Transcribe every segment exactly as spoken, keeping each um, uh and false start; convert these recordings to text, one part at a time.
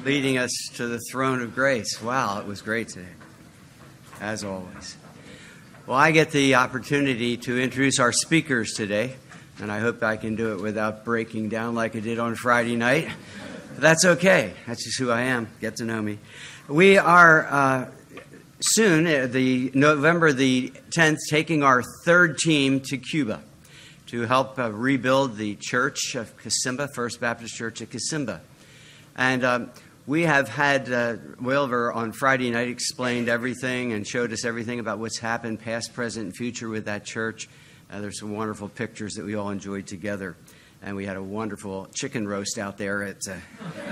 leading us to the throne of grace. Wow, it was great today, as always. Well, I get the opportunity to introduce our speakers today, and I hope I can do it without breaking down like I did on Friday night. But that's okay. That's just who I am. Get to know me. We are uh, soon, uh, the November the tenth, taking our third team to Cuba to help uh, rebuild the church of Casimba, First Baptist Church at Casimba. And um, we have had uh, Wilver on Friday night explained everything and showed us everything about what's happened, past, present, and future with that church. Uh, there's some wonderful pictures that we all enjoyed together. And we had a wonderful chicken roast out there at... Uh,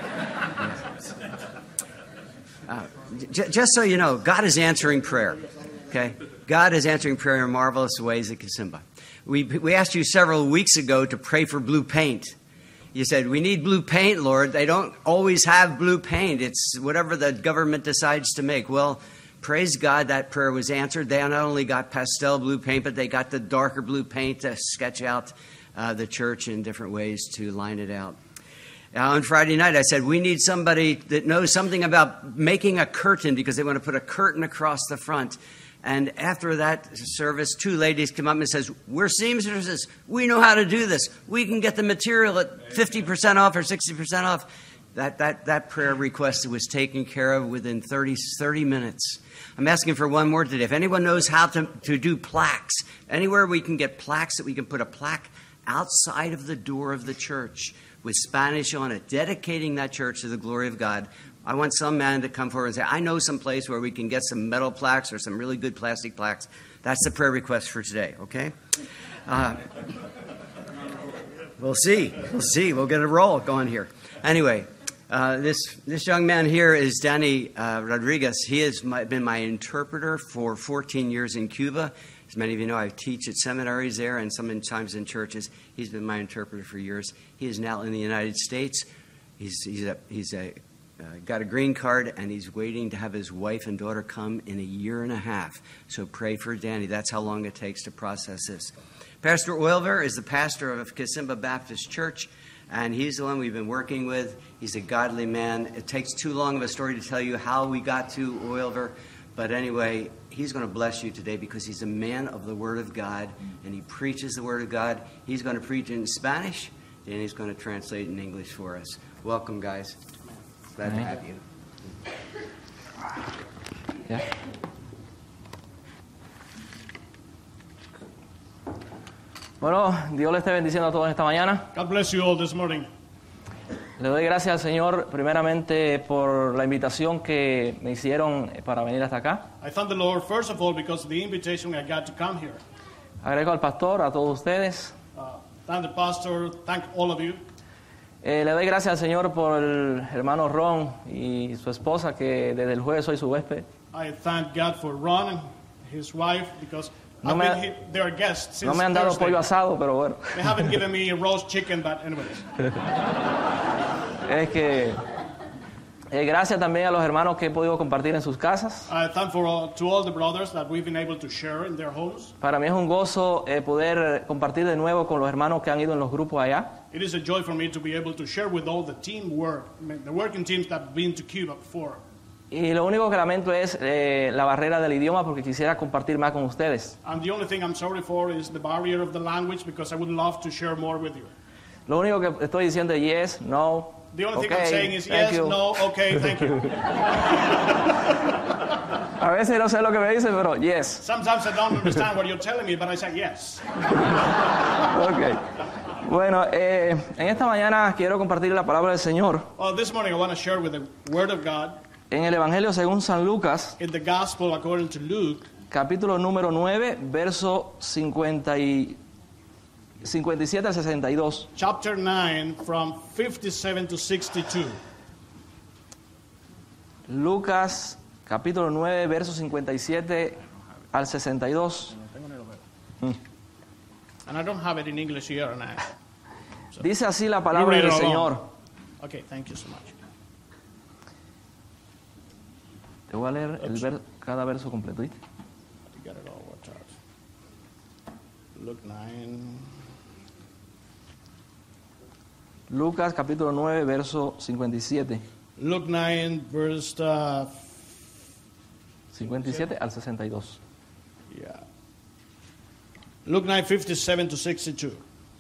uh, j- just so you know, God is answering prayer, okay? God is answering prayer in marvelous ways at Casimba. We, we asked you several weeks ago to pray for blue paint. You said, we need blue paint, Lord. They don't always have blue paint. It's whatever the government decides to make. Well, praise God, that prayer was answered. They not only got pastel blue paint, but they got the darker blue paint to sketch out uh, the church in different ways to line it out. Uh, on Friday night, I said, we need somebody that knows something about making a curtain because they want to put a curtain across the front. And after that service, two ladies come up and says, we're seamstresses. We know how to do this. We can get the material at fifty percent off or sixty percent off. That, that, that prayer request was taken care of within thirty, thirty minutes. I'm asking for one more today. If anyone knows how to, to do plaques, anywhere we can get plaques that we can put a plaque outside of the door of the church with Spanish on it, dedicating that church to the glory of God. I want some man to come forward and say, I know some place where we can get some metal plaques or some really good plastic plaques. That's the prayer request for today, okay? Uh, we'll see. We'll see. We'll get a roll going here. Anyway, uh, this this young man here is Danny uh, Rodriguez. He has my, been my interpreter for fourteen years in Cuba. As many of you know, I teach at seminaries there and sometimes in churches. He's been my interpreter for years. He is now in the United States. He's, he's a... He's a Uh, got a green card, and he's waiting to have his wife and daughter come in a year and a half. So pray for Danny. That's how long it takes to process this. Pastor Wilver is the pastor of Casimba Baptist Church, and he's the one we've been working with. He's a godly man. It takes too long of a story to tell you how we got to Wilver, but anyway, he's going to bless you today because he's a man of the Word of God, and he preaches the Word of God. He's going to preach in Spanish, and he's going to translate in English for us. Welcome, guys. Glad to have you. Yeah. Bueno, Dios le esté bendiciendo a todos esta mañana. God bless you all this morning. Le doy gracias al Señor primeramente por la invitación que me hicieron para venir hasta acá. I thank the Lord first of all because of the invitation I got to come here. Agrego al pastor, a todos ustedes. Uh, thank the pastor, thank all of you. Eh, le doy gracias al Señor por el hermano Ron y su esposa, que desde el jueves soy su huésped. I thank God for Ron and his wife because No I've me, been ha, here, their guests since no me han dado Thursday. pollo asado, pero bueno. They haven't given me roast chicken, but anyways. Es que eh, gracias también a los hermanos que he podido compartir en sus casas. I thank for all, to all the brothers that we've been able to share in their homes. Para mí es un gozo eh, poder compartir de nuevo con los hermanos que han ido en los grupos allá. It is a joy for me to be able to share with all the team work, the working teams that have been to Cuba before. Y lo único que lamento es eh, la barrera del idioma, porque quisiera compartir más con ustedes. And the only thing I'm sorry for is the barrier of the language because I would love to share more with you. Lo único que estoy diciendo es yes, no, The only okay, thing I'm saying is thank yes, you. no, okay, thank you. A veces no sé lo que me dicen, pero yes. Sometimes I don't understand what you're telling me, but I say yes. Okay. Bueno, eh, en esta mañana quiero compartir la palabra del Señor. Well, this morning I want to share with the Word of God En el Evangelio según San Lucas, in the Gospel according to Luke, capítulo número nueve, verso cincuenta y, cincuenta y siete al sesenta y dos. chapter nine, from fifty-seven to sixty-two. Lucas, capítulo nueve, verso cincuenta y siete al sesenta y dos. And I don't have it in English here. And I, so. Dice así la You palabra read del it along. Señor. Okay, thank you so much. Te voy a leer el ver, cada verso completo, ¿viste? You got it all worked out. Luke nine. Lucas capítulo nueve, verso cincuenta y siete. Luke nine, verse, uh, cincuenta y siete al sesenta y dos. yeah. Luke nine, fifty-seven to sixty-two.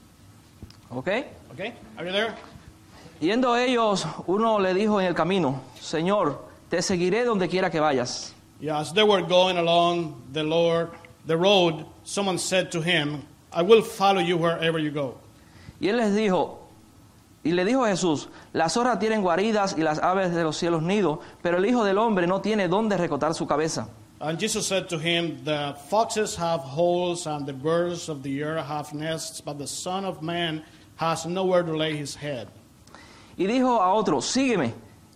¿Ok? Okay, are you there? Yendo ellos, uno le dijo en el camino, Señor, te seguiré donde quiera que vayas. Yeah, as they were going along the Lord, the road, someone said to him, I will follow you wherever you go. Y él les dijo, y le dijo a Jesús, las zorras tienen guaridas y las aves de los cielos nidos, pero el Hijo del Hombre no tiene dónde recotar su cabeza. And Jesus said to him, the foxes have holes and the birds of the air have nests, but the Son of Man has nowhere to lay his head. Y dijo a otro, sígueme.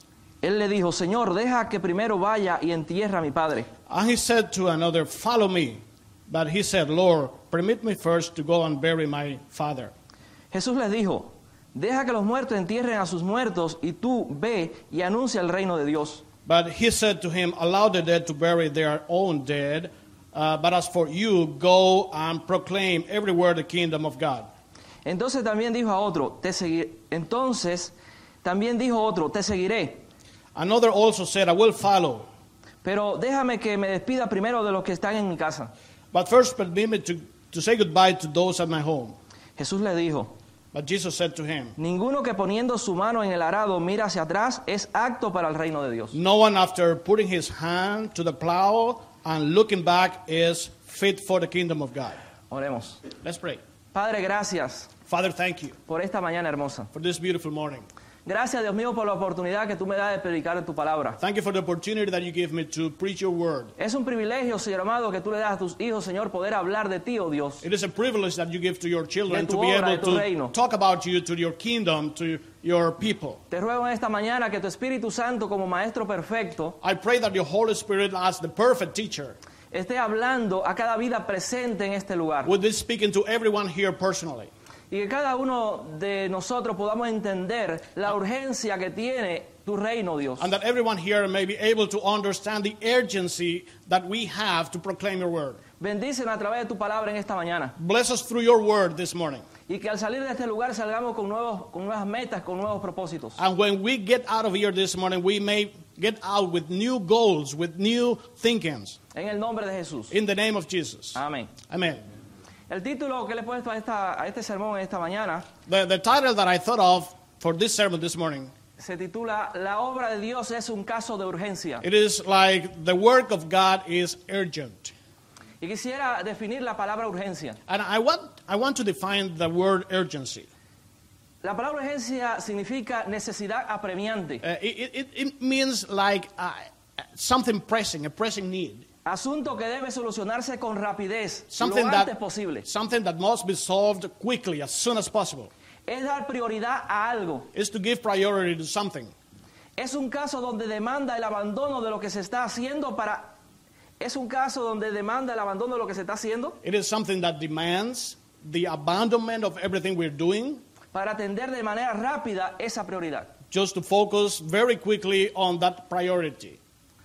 Él le dijo, Señor, deja que primero vaya y entierre a mi padre. And he said to another, follow me. But he said, Lord, permit me first to go and bury my father. Jesús les dijo, deja que los muertos entierren a sus muertos y tú ve y anuncia el reino de Dios. But he said to him, allow the dead to bury their own dead, uh, but as for you, go and proclaim everywhere the kingdom of God. Entonces también dijo a otro, te segui- Entonces también dijo otro, te seguiré. Another also said, I will follow. Pero déjame que me despida primero de los que están en mi casa. But first permit me to, to say goodbye to those at my home. Jesús le dijo, But Jesus said to him, ninguno que poniendo su mano en el arado mira hacia atrás es apto para el reino de Dios. no one after putting his hand to the plow and looking back is fit for the kingdom of God. Oremos. Let's pray. Padre, gracias Father, thank you por esta mañana hermosa. for this beautiful morning. Gracias, Dios mío, por la oportunidad que tú me das de predicar en tu palabra. Thank you for the opportunity that you give me to preach your word. Es un privilegio, Señor amado, que tú le das a tus hijos, Señor, poder hablar de ti, oh Dios. It is a privilege that you give to your children De tu to be obra, able de tu to reino. talk about you, to your kingdom, to your people. Te ruego en esta mañana que tu Espíritu Santo, como Maestro perfecto, I pray that your Holy Spirit, as the perfect teacher, esté hablando a cada vida presente en este lugar. would be speaking to everyone here personally. Y que cada uno de nosotros podamos entender la urgencia que tiene tu reino, Dios. And that everyone here may be able to understand the urgency that we have to proclaim your word. Bendícenos a través de tu palabra en esta mañana. Bless us through your word this morning. Y que al salir de este lugar salgamos con, nuevos, con nuevas metas, con nuevos propósitos. And when we get out of here this morning, we may get out with new goals, with new thinkings. En el nombre de Jesús. In the name of Jesus. Amén. Amen. El título que le he puesto a, esta, a este sermón en esta mañana The, the title that I thought of for this sermon this morning, se titula La obra de Dios es un caso de urgencia. it is like the work of God is urgent. Y quisiera definir la palabra urgencia. And I want, I want to define the word urgency. La palabra urgencia significa necesidad apremiante, Uh, it, it, it means like uh, something pressing, a pressing need. asunto que debe solucionarse con rapidez, Something lo antes that, posible. something that must be solved quickly, as soon as possible. Es dar prioridad a algo. Is to give priority to something. Es un caso donde demanda el abandono de lo que se está haciendo para... Es un caso donde demanda el abandono de lo que se está haciendo It is something that demands the abandonment of everything we're doing para atender de manera rápida esa prioridad. just to focus very quickly on that priority.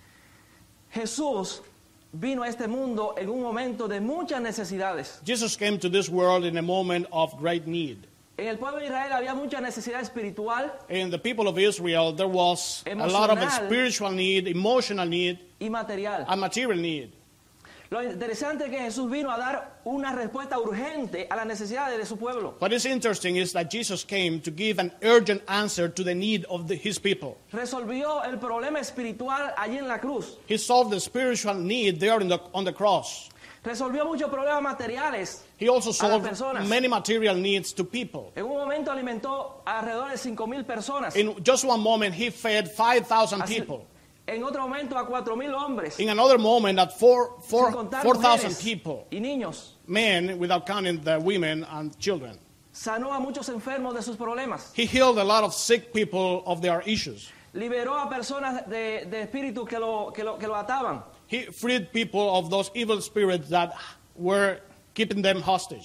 Jesús vino a este mundo en un momento de muchas necesidades. Jesus came to this world in a moment of great need. En el pueblo de Israel había mucha necesidad espiritual In the people of Israel, there was a lot of Emocional. spiritual need, emotional need, y material. and material need. Lo interesante es que Jesús vino a dar una respuesta urgente a las necesidades de su pueblo. What is interesting is that Jesus came to give an urgent answer to the need of the, his people. Resolvió el problema espiritual allí en la cruz. He solved the spiritual need there in the, on the cross. Resolvió muchos problemas materiales. He also las solved personas. many material needs to people. En un momento alimentó a alrededor de cinco mil personas. In just one moment, he fed five thousand Así- people. En otro momento a cuatro mil hombres. In another moment, at four Sin contar four thousand mujeres people, y niños. men, without counting the women and children. Sanó a muchos enfermos de sus problemas. He healed a lot of sick people of their issues. Liberó a personas de, de espíritus que lo, que, lo, que lo ataban. He freed people of those evil spirits that were keeping them hostage.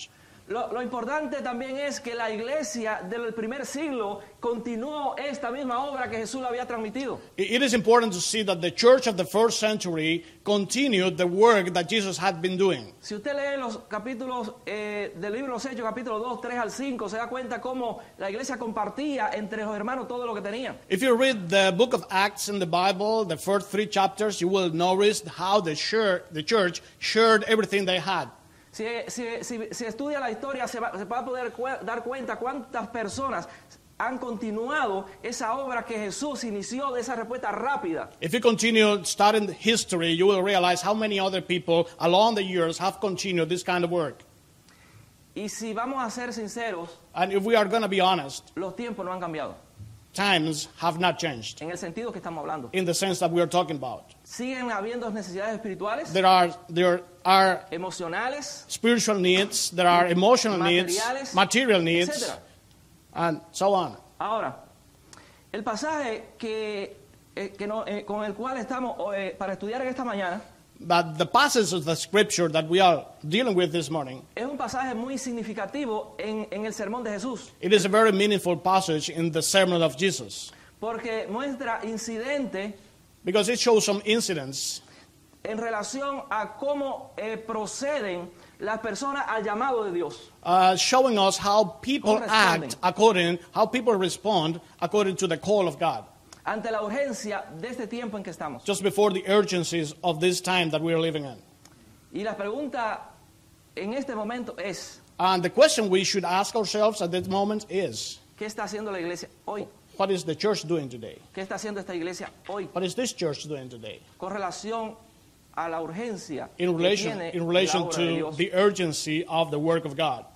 Lo, lo importante también es que la iglesia del primer siglo continuó esta misma obra que Jesús le había transmitido. It it is important to see that the church of the first century continued the work that Jesus had been doing. Si usted lee los capítulos eh, del libro de los Hechos, capítulos dos, tres al cinco, se da cuenta cómo la iglesia compartía entre los hermanos todo lo que tenían. If you read the book of Acts in the Bible, the first three chapters, you will notice how the church, the church shared everything they had. Si, si, si, si estudia la historia, se va, se va a poder cu dar cuenta cuántas personas han continuado esa obra que Jesús inició de esa respuesta rápida. If you continue studying history, you will realize how many other people along the years have continued this kind of work. Y si vamos a ser sinceros, And if we are going to be honest, los tiempos no han cambiado, times have not changed en el sentido que estamos hablando. in the sense that we are talking about. Siguen habiendo necesidades espirituales, There are, there are emocionales, spiritual needs, there are emotional needs, materiales, material needs, etcétera. and so on. Ahora, el pasaje que, eh, que no, eh, con el cual estamos eh, para estudiar en esta mañana But the passage of the scripture that we are dealing with this morning, es un pasaje muy significativo en, en el sermón de Jesús, it is a very meaningful passage in the sermon of Jesus, porque muestra incidentes because it shows some incidents en relación a cómo eh, proceden las personas al llamado de Dios. uh, showing us how people ¿Cómo responden? act according, how people respond according to the call of God, Ante la urgencia de este tiempo en que estamos. just before the urgencies of this time that we are living in. Y la pregunta en este momento es, And the question we should ask ourselves at this moment is, ¿qué está haciendo la iglesia hoy? what is the church doing today? ¿Qué está haciendo esta iglesia hoy? What is this church doing today? Con relación a la urgencia In que relation, tiene in la relation obra de to Dios. the urgency of the work of God.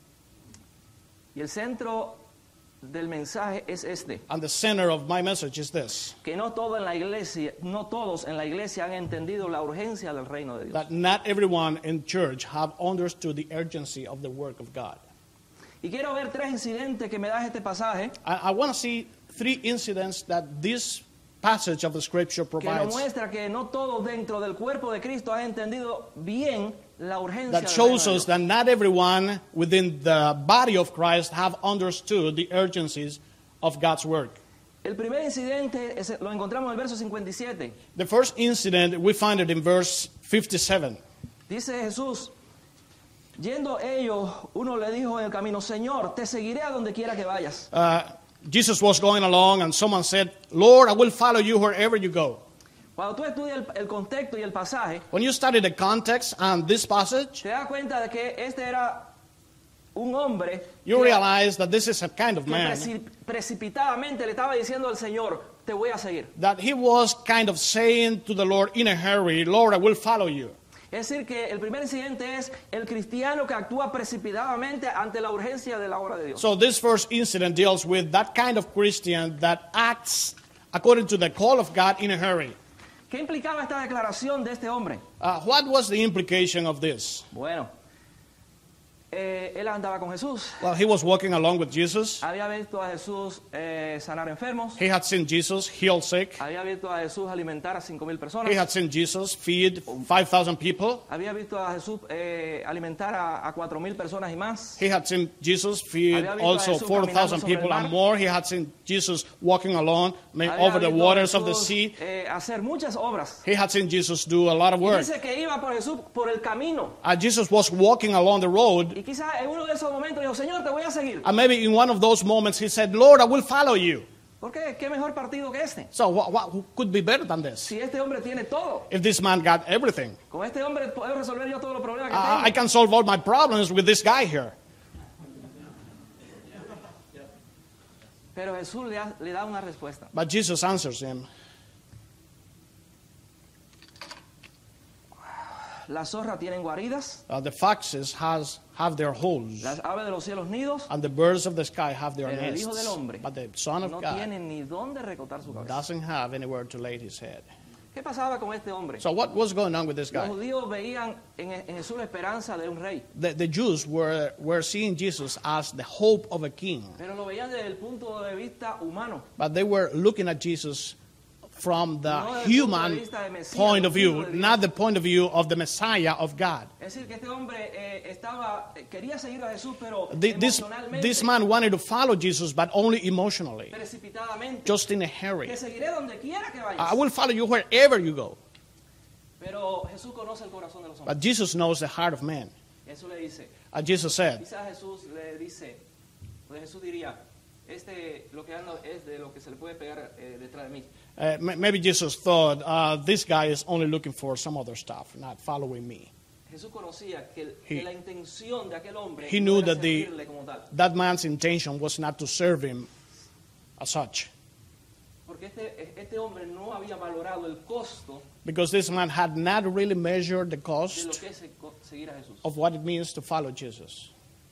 Y el centro del mensaje es este, And the center of my message is this, que no todo en la iglesia, no todos en la iglesia han entendido la urgencia del reino de Dios. that not everyone in church have understood the urgency of the work of God. Y quiero ver tres incidentes que me da este pasaje I, I want to see three incidents that this passage of the scripture que nos provides muestra que no todos dentro del cuerpo de Cristo han entendido bien la urgencia that del shows reino de us Dios. that not everyone within the body of Christ have understood the urgencies of God's work. El primer incidente es- lo encontramos en el verso cincuenta y siete. The first incident, we find it in verse fifty-seven. Dice Jesús, yendo ellos, uno le dijo en el camino, Señor, te seguiré a donde quiera que vayas. Uh, Jesus was going along and someone said, Lord, I will follow you wherever you go. Cuando tú estudias el, el contexto y el pasaje, When you study the context and this passage, te das cuenta de que este era un hombre you que, realize that this is a kind of que man preci- precipitadamente le estaba diciendo al Señor, te voy a seguir. that he was kind of saying to the Lord in a hurry, Lord, I will follow you. Es decir, que el primer incidente es el cristiano que actúa precipitadamente ante la urgencia de la obra de Dios. So this first incident deals with that kind of Christian that acts according to the call of God in a hurry. ¿Qué implicaba esta declaración de este hombre? Uh, what was the implication of this? Bueno, eh, él andaba con Jesús, Well, he was walking along with Jesus. había visto a Jesús eh, sanar enfermos, He had seen Jesus heal sick. había visto a Jesús alimentar a cinco mil He personas, had seen Jesus feed five thousand people. había visto a Jesús eh, alimentar a, a cuatro mil personas y más. He had seen Jesus feed Había visto a also Jesús four thousand caminando sobre el people and mar. more. He had seen Jesus walking along may- Había over the visto a waters of the Jesús, sea. eh, hacer muchas obras. He had seen Jesus do a lot of Y work. dice que iba por Jesús por el camino. And Jesus was walking along the road. Y quizás en uno de esos momentos dijo, Señor, te voy a seguir. And maybe in one of those moments he said, Lord, I will follow you. ¿Por qué? ¿Qué mejor partido que este? So what, what who could be better than this? Si este hombre tiene todo. If this man got everything, Con este hombre puedo resolver yo todos los problemas que I, I tengo. can solve all my problems with this guy here. Pero Jesús le, da- le da una respuesta. But Jesus answers him. Las zorras tienen guaridas, Uh, the foxes has have their holes, las aves de los cielos nidos, and the birds of the sky have their pero el Hijo del nests. Hombre But the Son of no God tiene ni dónde recotar su cabeza. doesn't have anywhere to lay his head. ¿Qué pasaba con este hombre? So what was going on with this Los guy? judíos veían en, en Jesús la esperanza de un rey, The, the Jews were, were seeing Jesus as the hope of a king, pero lo veían desde el punto de vista humano. but they were looking at Jesus from the No desde el punto de human vista de Mesías, point of del view, Hijo de Dios. not the point of view of the Messiah of God. Es decir, que este hombre eh, estaba, eh, quería seguir a Jesús, pero The- This, emocionalmente, this man wanted to follow Jesus, but only emotionally, precipitadamente, just in a hurry. que seguiré donde quiera que vayas. I will follow you wherever you go. Pero Jesús conoce el corazón de los hombres. But Jesus knows the heart of man. Jesús le dice, And Jesus said, quizás Jesús le dice, pues Jesús diría, este lo que ando es de lo que se le puede pegar eh, detrás de mí. uh, m- maybe Jesus thought, uh, this guy is only looking for some other stuff, not following me. Jesús conocía que, el- He- que la intención de aquel hombre He no knew era that the, servirle como tal. that man's intention was not to serve him as such. Porque este, este hombre no había valorado el costo Because this man had not really measured the de lo cost que es el co- seguir a Jesús. of what it means to follow Jesus.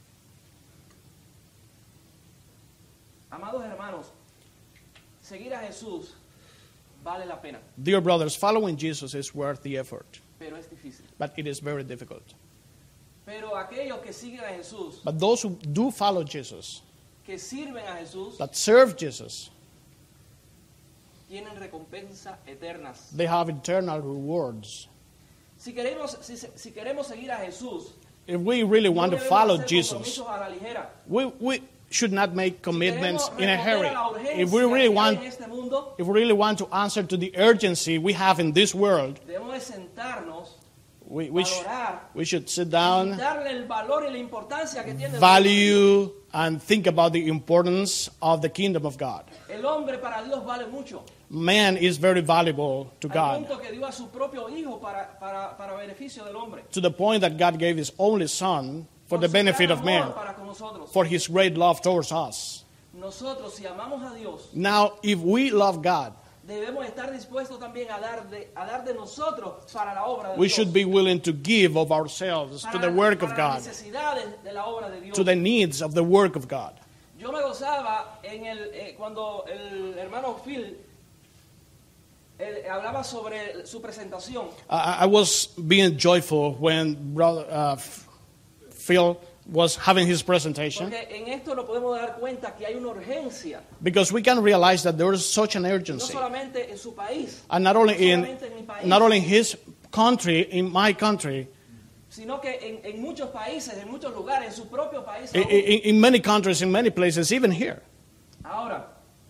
Amados hermanos, seguir a Jesús vale la pena, Dear brothers, following Jesus is worth the effort, pero es difícil. but it is very difficult. Pero aquellos que siguen a Jesús, But those who do follow Jesus, que sirven a Jesús, that serve Jesus, tienen recompensa eternas. they have eternal rewards. Si queremos, si, si queremos seguir a Jesús, If we really want no to debemos follow hacer Jesus, compromisos a la ligera. we, we should not make commitments Si in a queremos hurry. responder a la urgencia If we really que hay want, en este mundo, if we really want to answer to the urgency we have in this world, debemos de sentarnos, we, we, sh- valorar, we should sit y down, darle el valor y la importancia que tiene el value, and think about the importance of the kingdom of God. El hombre para Dios vale mucho. Man is very valuable to Al God, punto que dio a su propio hijo para, para, para beneficio del hombre. to the point that God gave his only son for Por the su benefit gran of amor man, para con nosotros. for his great love towards us. Nosotros, si amamos a Dios, Now, if we love God, debemos estar dispuestos también a dar de, a dar de nosotros para la obra de we Dios. should be willing to give of ourselves to para, the work of para God, las necesidades de la obra de Dios. to the needs of the work of God. Yo me gozaba en el, eh, cuando el hermano Phil él hablaba sobre su presentación. I, I was being joyful when brother uh, Phil was having his presentation, Porque en esto nos podemos dar cuenta que hay una urgencia, because we can realize that there is such an no urgency, solamente en su país, and not only no in solamente en mi país, not only in his country, in my country, sino que en, en muchos países, en muchos lugares, en su propio país. in, aún. in, in many countries, in many places, even here. Ahora,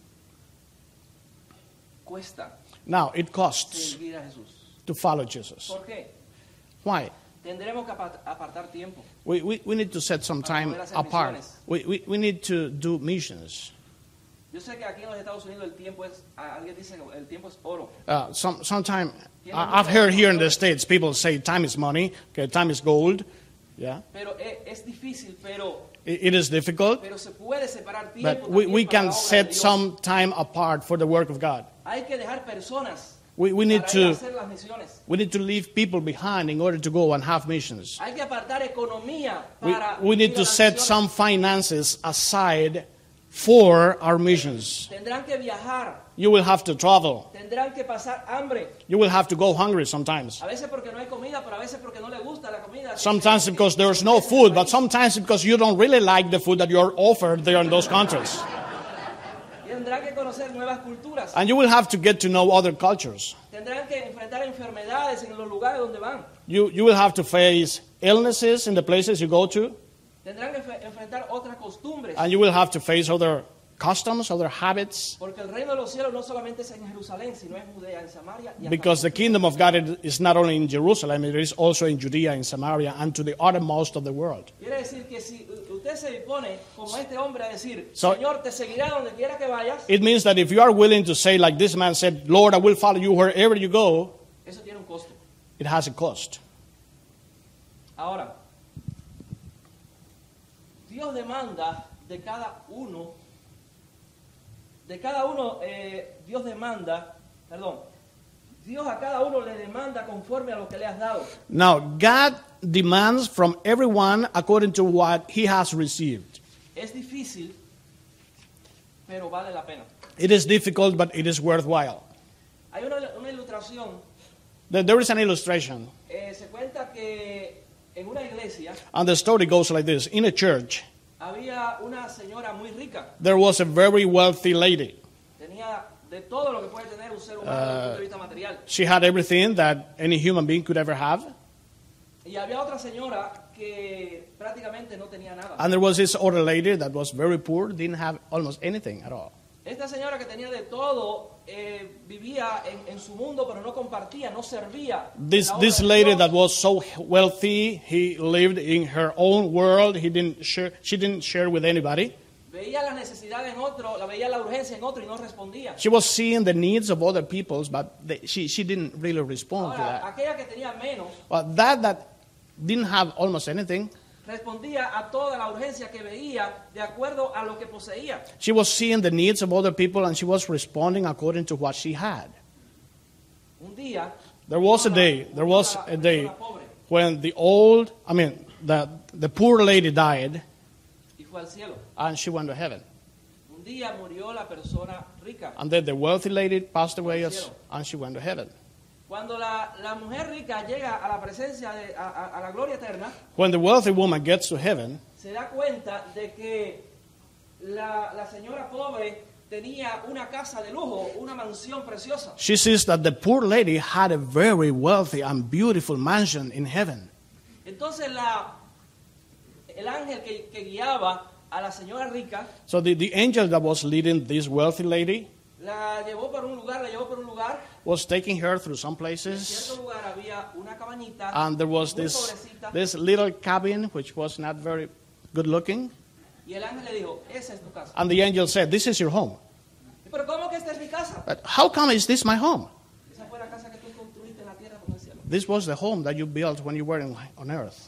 cuesta Now it costs seguir a Jesús. to follow Jesus. ¿Por qué? Why? Tendremos que apart- apartar tiempo. We, we, we need to set some time poder hacer apart. misiones. We, we, we need to do missions. Yo sé que aquí en los Estados Unidos el tiempo es, a- alguien dice que el tiempo es oro. Uh, some sometime I- I've heard here in the States people say time is money, okay, time is gold. Yeah, Pero es, es difícil, pero, it, it is difficult, pero se puede separar tiempo but we, también we para can la obra de set Dios. some time apart for the work of God. Hay que dejar personas We, we need para ir a to hacer las misiones. we need to leave people behind in order to go and have missions. Hay que apartar economía We, para we need ir a to las set misiones. some finances aside for our missions. Tendrán que viajar, You will have to travel. tendrán que pasar hambre. You will have to go hungry sometimes. A veces porque no hay comida, pero a veces porque no le gusta la comida. Sometimes because there's no food, but sometimes because you don't really like the food that you're offered there in those countries. Y tendrán que conocer nuevas culturas. And you will have to get to know other cultures. Tendrán que enfrentar enfermedades en los lugares donde van. You, you will have to face illnesses in the places you go to. Tendrán que enf- enfrentar otras costumbres. And you will have to face other customs, other habits. Porque el reino de los cielos no solamente es en Jerusalén, sino en Judea, en Samaria y hasta Because the kingdom of God is not only in Jerusalem, it is also in Judea, in Samaria, and to the uttermost of the world. Quiere decir que si u- usted se dispone, como este hombre, a decir, So- Señor, te seguirá donde quiera que vayas, It means that if you are willing to say, like this man said, Lord, I will follow you wherever you go, eso tiene un costo. it has a cost. Ahora, Dios demanda de cada uno, de cada uno, eh, Dios demanda, perdón, Dios a cada uno le demanda conforme a lo que le has dado. Now, God demands from everyone according to what he has received. Es difícil, pero vale la pena. It is difficult, but it is worthwhile. Hay una, una ilustración, There there is an illustration, eh, se cuenta que en una iglesia and the story goes like this. In a church, había una señora muy rica, there was a very wealthy lady. tenía de todo lo que puede tener un ser Uh, desde el punto de vista material. She had everything that any human being could ever have. Y había otra señora que prácticamente no tenía nada. And there was this older lady that was very poor, didn't have almost anything at all. Esta señora que tenía de todo, eh, vivía en, en su mundo, pero no compartía, no servía. This, en la obra this de lady Dios. that was so wealthy, he lived in her own world. He didn't share, she didn't share with anybody. Veía la necesidad en otro, la veía la urgencia en otro y no respondía. She was seeing the needs of other people's, but they, she, she didn't really respond to Ahora, that. aquella que tenía menos, But that that didn't have almost anything, respondía a toda la urgencia que veía de acuerdo a lo que poseía. she was seeing the needs of other people and she was responding according to what she had. Un día, There was a una- day, there was una a day persona pobre when the old, I mean, the, the poor lady died y fue al cielo. and she went to heaven. Un día murió la persona rica. And then the wealthy lady passed away as- and she went to heaven. Cuando la, la mujer rica llega a la presencia de a, a- a la gloria eterna, When the wealthy woman gets to heaven, se da cuenta de que la, la señora pobre tenía una casa de lujo, una mansión preciosa. she sees that the poor lady had a very wealthy and beautiful mansion in heaven. Entonces la, el ángel que, que guiaba a la señora rica So the, the angel that was leading this wealthy lady la llevó por un lugar, la llevó por un lugar. was taking her through some En places, cierto lugar había una cabañita and there was muy this, pobrecita, this little cabin which was not very good looking. y el ángel le dijo, esa es tu casa. And the angel said, "This is your home." Pero ¿cómo que esta es mi casa? But how come is this my home? Esa fue la casa que tú construiste en la tierra con el cielo. This was the home that you built when you were in, on earth.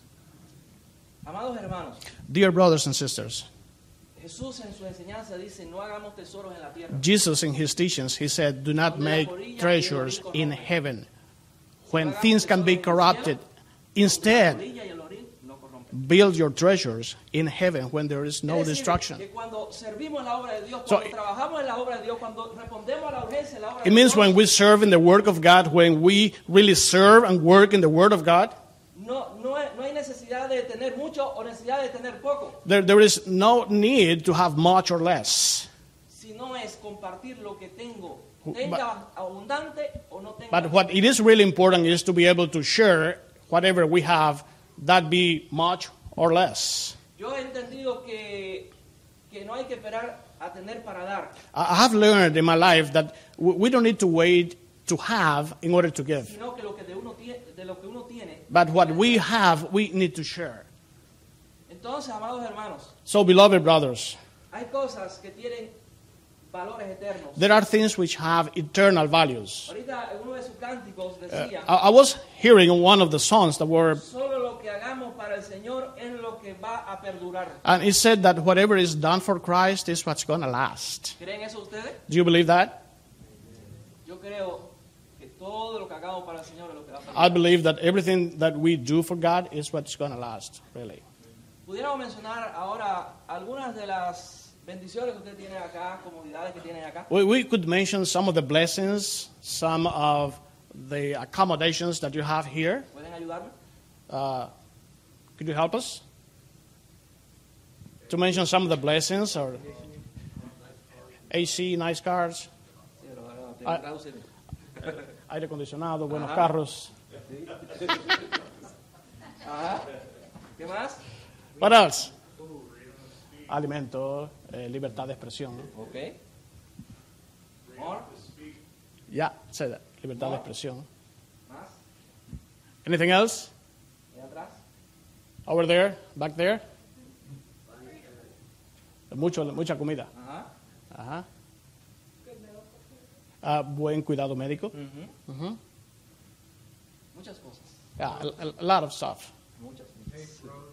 Amados hermanos, Dear brothers and sisters, Jesús en su enseñanza dice, no hagamos tesoros en la tierra. Jesus in his teachings, he said, "Do not make treasures in heaven when things can be corrupted. La Instead, orilla y el orín no corrompen. build your treasures in heaven when there is no Es decir, destruction." que cuando servimos en la obra de Dios, So- cuando trabajamos en la obra de Dios, cuando respondemos a la urgencia en la obra It de means Dios, when we serve in the work of God, when we really serve and work in the Word of God, no, no, hay, no hay necesidad de tener mucho o necesidad de tener poco, there, there is no need to have much or less. sino es compartir lo que tengo, tenga abundante o no tenga. But what it is really important is to be able to share whatever we have, that be much or less. Yo he entendido que, que no hay que esperar a tener para dar, I I have learned in my life that w- we don't need to wait to have in order to give. sino que lo que de, uno tiene, de lo que uno tiene. But what we have, we need to share. Entonces, amados hermanos, So, beloved brothers, hay cosas que tienen valores eternos. there are things which have eternal values. Ahorita en uno de sus cánticos Uh, decía, I, I was hearing one of the songs that were, solo lo que hagamos para el Señor es lo que va a perdurar. and it said that whatever is done for Christ is what's going to last. ¿Creen eso ustedes? Do you believe that? Yo creo que todo lo que hagamos para el Señor es lo que va a I perdurar. believe that everything that we do for God is what's going to last, really. Pudiéramos mencionar ahora algunas de las bendiciones que ustedes tienen acá, comodidades que tienen acá. We, we could mention some of the blessings, some of the accommodations that you have here. ¿Pueden ayudarme? Uh, could you help us? To mention some of the blessings, or A C, nice cars, Sí, pero, ahora tengo que Ah. traducir. aire acondicionado, buenos Ajá. carros. Ajá. ¿Qué más? What else? Alimento, eh, libertad de expresión. Ok. More. Yeah, say that. Libertad de expresión. Más. Anything else? Ahí atrás. Over there, back there. Mucho, mucha comida. Ajá. Ajá. Ah, buen cuidado médico. Ujú. Ujú. Muchas cosas. Yeah, a, a lot of stuff. Muchas, muchas.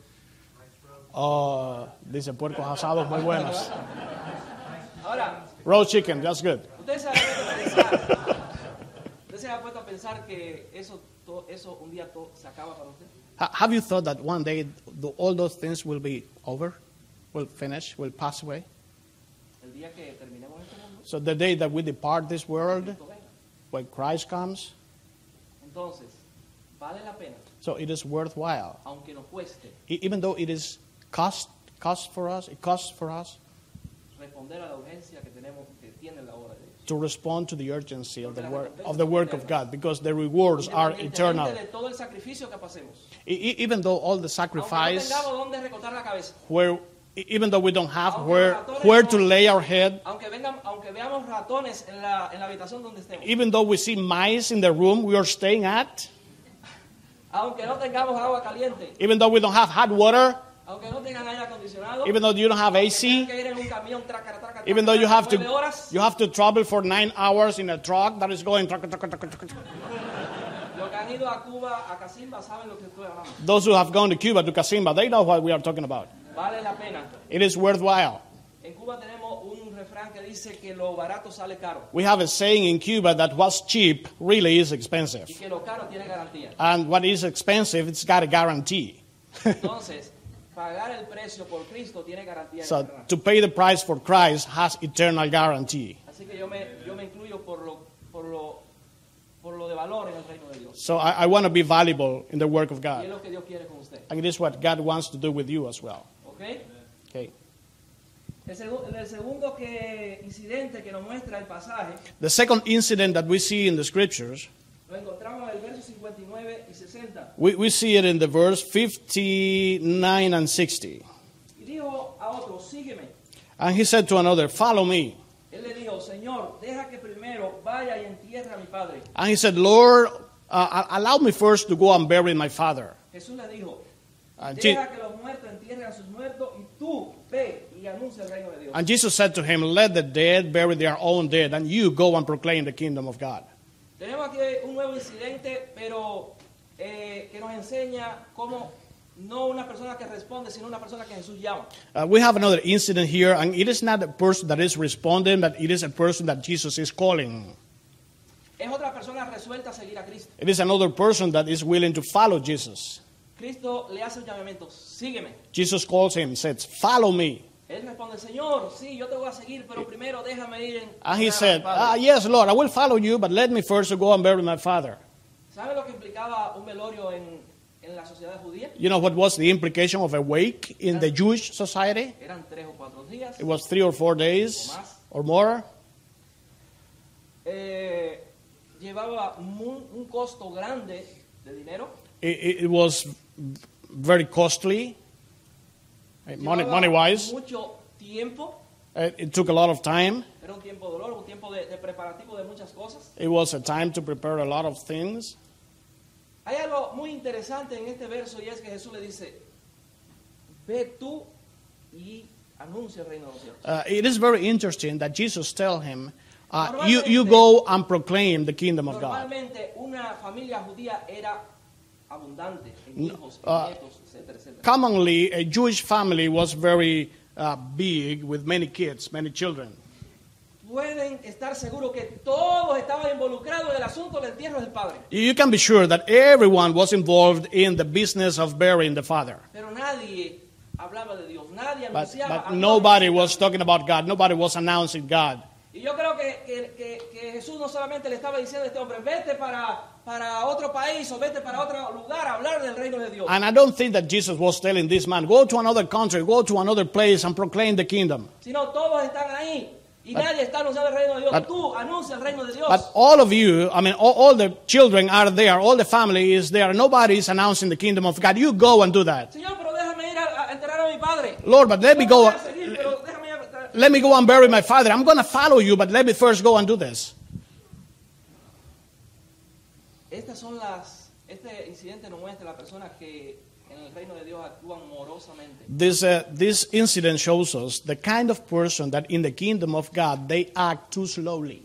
Oh, dice puercos asados muy buenos. Ahora, Roast chicken, that's good. ustedes se han puesto a pensar, ustedes se han puesto a pensar que eso, to- eso un día todo se acaba para usted. Ha- Have you thought that one day the, all those things will be over, will finish, will pass away? El día que terminemos este mundo, So the day that we depart this world, Cristo venga. when Christ comes, Entonces, vale la pena, so it is worthwhile. aunque nos cueste, E- Even though it is cost, cost for us, it costs for us, responder a la urgencia que tenemos, que tiene la obra de Dios. to respond to the urgency of the work of the work of God, because the rewards are eternal. Independientemente de todo el sacrificio que pasemos. E- e- Even though all the Aunque no sacrifice, tengamos dónde recortar la cabeza. where e- even though we don't have where where to lay our head, Aunque, vengan, aunque veamos ratones en la, en la habitación donde estemos. even though we see mice in the room we are staying at, Aunque no tengamos agua caliente. even though we don't have hot water, Aunque no tengan aire acondicionado. even though you don't have A Tengan C, que ir en un camión, traca, traca, traca, even though you have nueve to horas. you have to travel for nine hours in a truck that is going. Truck, truck, truck, truck, truck. Los que han ido a Cuba, a Casimba, saben lo que estoy hablando. Those who have gone to Cuba, to Casimba, they know what we are talking about. Vale la pena. It is worthwhile. En Cuba tenemos un refrán que dice que lo barato sale caro We have a saying in Cuba that what's cheap really is expensive. y que lo caro tiene garantía. And what is expensive, it's got a guarantee. Entonces, pagar el precio por Cristo tiene garantía. So eterna. to pay the price for Christ has eternal guarantee. Así que yo me, yo me incluyo por lo, por, lo, por lo de valor en el reino de Dios. So I, I want to be valuable in the work of Y es God. lo que Dios quiere con usted. And it is what God wants to do with you as well. ¿Ok? Okay. El, segu- el segundo que, incidente que nos muestra el pasaje The second incident that we see in the scriptures, lo encontramos en el verso cincuenta y nueve y sesenta. we, we see it in the verse fifty-nine and sixty. Y dijo a otro, sígueme. And he said to another, follow me. Él le dijo, Señor, deja que primero vaya y entierre a mi padre. And he said, Lord, uh, allow me first to go and bury my father. Jesús le dijo, And, Je- deja que los muertos entierren a sus muertos y tú ve y anuncia el reino de Dios. and Jesus said to him, let the dead bury their own dead, and you go and proclaim the kingdom of God. Tenemos aquí un nuevo incidente, pero eh, que nos enseña cómo no una persona que responde, sino una persona que Jesús llama. Uh, we have another incident here, and it is not a person that is responding, but it is a person that Jesus is calling. Es otra persona resuelta a seguir a Cristo. It is another person that is willing to follow Jesus. Cristo le hace un llamamiento, sígueme. Jesus calls him, says, follow me. Él responde, Señor, sí, yo te voy a seguir, pero primero déjame ir en... And he a mi said, padre". ah, yes, Lord, I will follow you, but let me first go and bury my father. ¿Sabe lo que implicaba un velorio en, en la sociedad judía? You know what was the implication of a wake in the Jewish society? Eran tres o cuatro días. It was three or four days or more. Eh, llevaba mu- un costo grande de dinero. It, it, it was very costly, eh, money, Llevaba money-wise. mucho tiempo. Uh, It took a lot of time. Era un tiempo de dolor, un tiempo de, de preparativo de muchas cosas. It was a time to prepare a lot of things. Hay algo muy interesante en este verso y es que Jesús le dice, ve tú y anuncia el reino de los cielos. Uh, it is very interesting that Jesus tell him, uh, you, you go and proclaim the kingdom of God. Normalmente una familia judía era abundante en hijos, en uh, nietos, etcétera, etcétera. Commonly, a Jewish family was very uh, big with many kids, many children. Pueden estar seguros que todos estaban involucrados en el asunto del entierro del padre. You can be sure that everyone was involved in the business of burying the father. Pero nadie hablaba de Dios, nadie But, anunciaba. but a nobody Dios. was talking about God. Nobody was announcing God. Y yo creo que, que, que, que Jesús no solamente le estaba diciendo a este hombre, vete para, para otro país o vete para otro lugar a hablar del reino de Dios. And I don't think that Jesus was telling this man, go to another country, go to another place and proclaim the kingdom. Sino todos están ahí y But- nadie está anunciando el reino de Dios. but- Tú anuncia el reino de Dios. But all of you, I mean, all, all the children are there, all the family is there. Nobody is announcing the kingdom of God. You go and do that. Señor, pero déjame ir a, a enterrar a mi padre. Lord, but let me Yo go. te voy a seguir, pero déjame ir a- Let me go and bury my father. I'm going to follow you, but let me first go and do this. Estas son las, este incidente nos muestra a las personas que en el reino de Dios actúan morosamente. This, uh, this incident shows us the kind of person that in the kingdom of God, they act too slowly.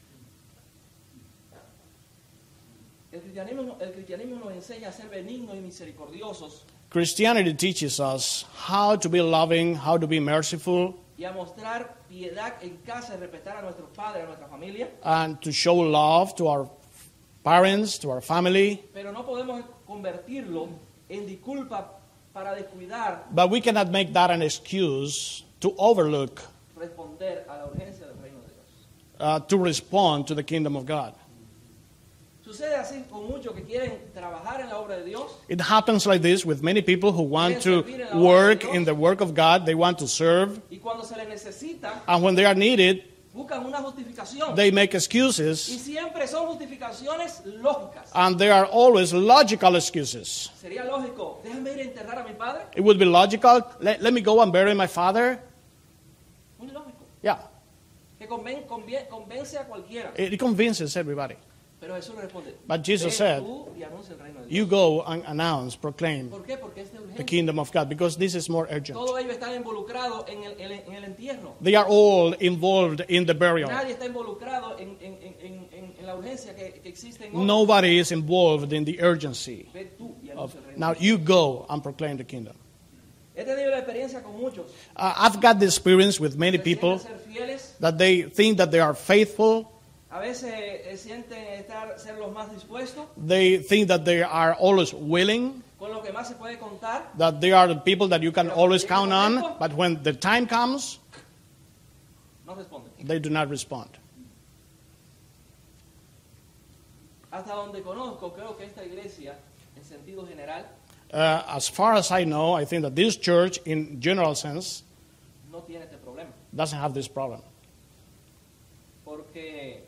El cristianismo, el cristianismo nos enseña a ser benignos y misericordiosos Christianity teaches us how to be loving, how to be merciful, y a mostrar piedad en casa y respetar a nuestros padres, a nuestra familia. and to show love to our parents, to our family. Pero no podemos convertirlo en disculpa para descuidar, But we cannot make that an excuse to overlook, responder a la urgencia del reino de Dios. uh, to respond to the kingdom of God. Sucede así con muchos que quieren trabajar en la obra de Dios, It happens like this with many people who want to work in the work of God. They want to serve. y cuando se les necesita, And when they are needed, buscan una justificación. They make Y excuses, siempre son justificaciones lógicas. and they are always logical excuses. Sería lógico, déjame ir a enterrar a mi padre. It would be logical, let, let me go and bury my father. Muy lógico. Yeah, Que conven- convie- convence a cualquiera. it, it convinces everybody. Pero Jesús le responde, But Jesus "Ve said, tú y anuncia el reino de Dios". You go and announce, proclaim ¿Por qué? Porque es de the urgencia. kingdom of God, because this is more urgent. Todos ellos están involucrados en el, en el- en el entierro. They are all involved in the burial. Nadie está involucrado en, en- en- en- en- en la urgencia que, que existe en otros. Nobody is involved in the urgency Ve tú y of, anuncia el reino now de Dios. you go and proclaim the kingdom. He tenido la experiencia con muchos. Uh, I've got the experience with many Se people sienten ser fieles, that they think that they are faithful. a veces eh, sienten estar, ser los más dispuestos, They think that they are always willing, con lo que más se puede contar. that they are the people that you can always count on. But when the time comes, No responden. they do not respond. Hasta donde conozco, creo que esta iglesia, en sentido general, Uh, as far as I know, I think that this church, in general sense, no tiene este problema. doesn't have this problem. Porque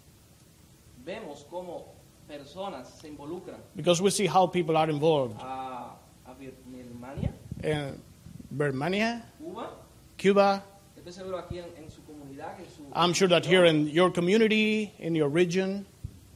vemos cómo personas se involucran Because we see how people are involved a, a Bir- Birmania, in Birmania, Cuba, Cuba. estoy seguro aquí en, en su comunidad, en su I'm sure that here in your community, in your region,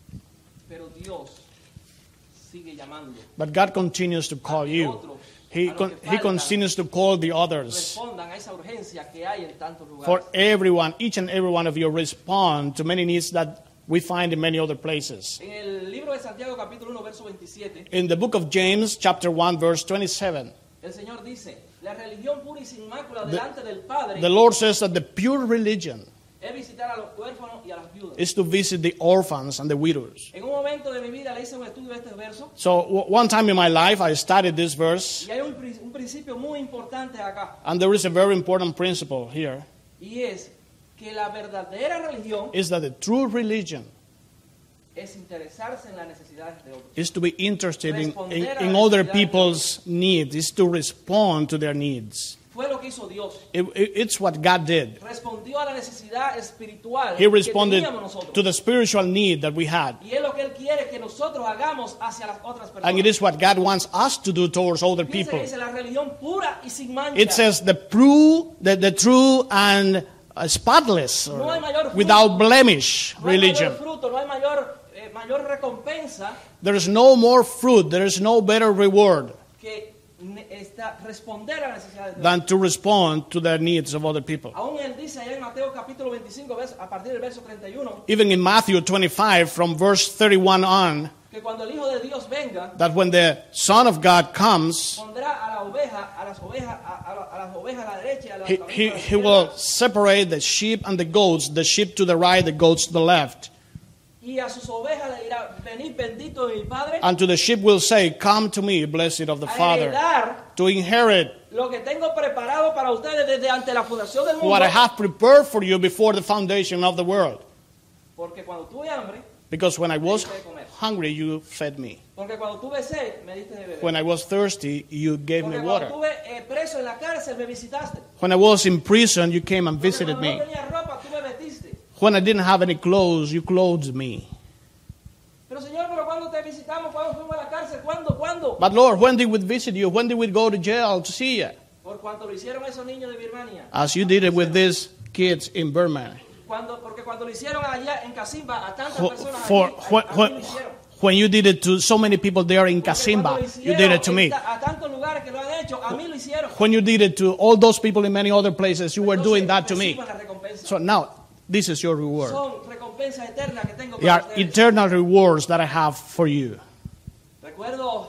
pero Dios sigue llamando. but God continues to call you. He, con- he continues to call the others. Respondan a esa urgencia que hay en tantos lugares. For everyone, each and every one of you respond to many needs that we find in many other places. En el libro de Santiago capítulo uno verso veintisiete, In the book of James, chapter one, verse twenty-seven, el Señor dice, la religión pura y sin mácula delante del Padre the Lord says that the pure religion es visitar a los huérfanos y a las viudas. is to visit the orphans and the widows. En un momento de mi vida le hice un estudio de este verso So w- one time in my life, I studied this verse, y hay un, pri- un principio muy importante acá, and there is a very important principle here, y es que la verdadera religión is that the true religion es interesarse en las necesidades de otros. is to be interested in, in, in other people's needs, is to respond to their needs. Fue lo que hizo Dios. It, it- it's what God did. Respondió a la necesidad espiritual He que responded teníamos nosotros. to the spiritual need that we had. Y es lo que Él quiere que nosotros hagamos hacia las otras personas. And it is what God wants us to do towards other Fíjense people. que dice la religión pura y sin mancha. It says the true, the, the true and uh, spotless, No hay mayor fruto. without blemish no hay religion. mayor fruto, no hay mayor, eh, mayor recompensa There is no more fruit, there is no better reward que ne- esta, responder a las necesidades de otros. than to respond to the needs of other people. Aún Él dice allá en Mateo capítulo veinticinco, verso- a partir del verso treinta y uno, Even in Matthew twenty-five, from verse thirty-one on, que cuando el Hijo de Dios venga, that when the Son of God comes, pondrá a la oveja, a las ovejas, a, a la- a las ovejas a la derecha y a las he, ovejas he, a la he izquierda. will separate the sheep and the goats, the sheep to the right, the goats to the left. Y a sus ovejas le dirá, venid bendito de mi Padre, And to the sheep will say, Come to me, blessed of the a Father, heredar to inherit lo que tengo preparado para ustedes desde ante la fundación del mundo. what I have prepared for you before the foundation of the world. Porque cuando tuve hambre, Because when I was hungry, you fed me. porque cuando tuve sed, me diste de beber. When I was thirsty, you gave me Porque water. cuando estuve eh, preso en la cárcel, me visitaste. When I was in prison, you came and Porque visited cuando me. no tenía ropa, tú me vestiste. When I didn't have any clothes, you clothed me. Pero Señor, pero cuando te visitamos, cuando fuimos a la cárcel, ¿cuándo? ¿Cuándo? But Lord, when did we visit you? When did we go to jail to see you? Por cuanto lo hicieron esos niños de Birmania. As you did it with these kids in Burma. Cuando, porque cuando lo hicieron allá en Casimba, a tantas For, personas for, allí, a- when, a mí when, lo hicieron. when you did it to so many people there in Porque cuando Kasimba, lo you did it to hicieron me. en ta- a tantos lugares que lo han hecho, a mí lo hicieron. When you did it to all those people in many other places, you were Entonces, doing that to me. reciban la recompensa. So now, this is your reward. Son recompensas eternas que tengo They para are ustedes. eternal rewards that I have for you. Recuerdo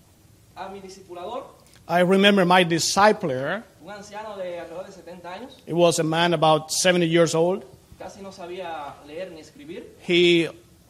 a mi discipulador, I remember my discipler. un anciano de alrededor de setenta años, He was a man about seventy years old. casi no sabía leer ni escribir, He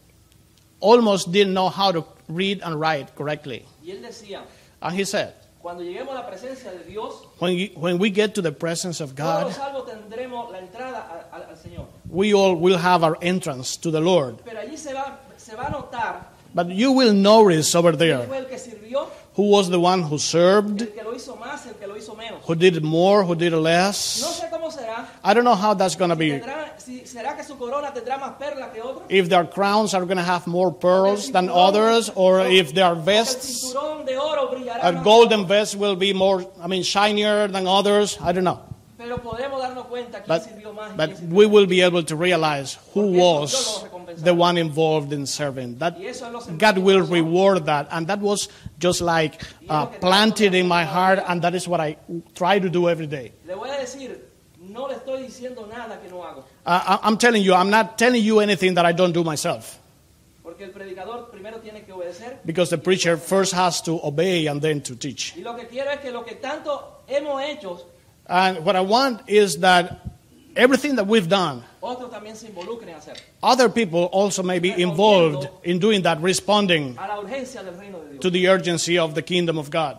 almost didn't know how to read and write correctly. y él decía, And he said, cuando lleguemos a la presencia de Dios, when, you, when we get to the presence of todos God, los salvos tendremos la entrada a- a- al Señor. we all will have our entrance to the Lord. Pero allí se va, se va a notar But you will notice over ¿Quién there fue el que sirvió? who was the one who served, El que lo hizo más, el que lo hizo menos. who did more, who did No less. sé cómo será. I don't know how that's going to be. Tendrá- si- ¿Será que su corona tendrá más perlas que otros? If their crowns are going to have more pearls than others, or if their El vests, cinturón de oro brillará a más. golden vest will be more, I mean, shinier than others. I don't know. Pero podemos darnos cuenta quién But, sirvió más y but quién sirvió we menos. will be able to realize who was the one involved in serving. That God will reward that. And that was just like uh, planted in my heart, and that is what I try to do every day. Le voy a decir, no le estoy diciendo nada que no hago. Uh, I- I'm telling you, I'm not telling you anything that I don't do myself. Porque el predicador primero tiene que obedecer. Because the preacher first has to obey and then to teach. Y lo que quiero es que lo que tanto hemos hecho, And what I want is that everything that we've done, otros también se involucren en hacer. other people also may be involved in doing that, responding A la urgencia del reino de Dios. to the urgency of the kingdom of God.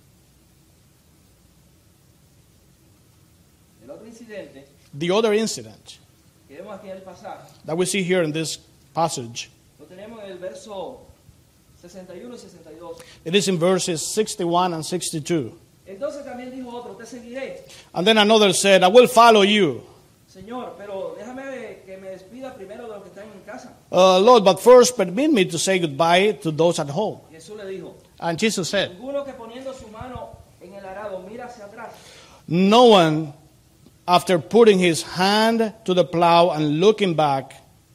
El otro incidente The other incident que vemos aquí en el pasaje, that we see here in this passage, lo tenemos en el verso sesenta y uno y sesenta y dos. it is in verses sixty-one and sixty-two. Entonces también dijo otro, te seguiré, And then another said, I will follow you. Señor, pero déjame que me despida primero de los que están en casa. Uh, Lord, but first permit me to say goodbye to those at home. Jesús le dijo, And Jesus said, ninguno que poniendo su mano en el arado mira hacia atrás, no one, after putting his hand to the plow and looking back,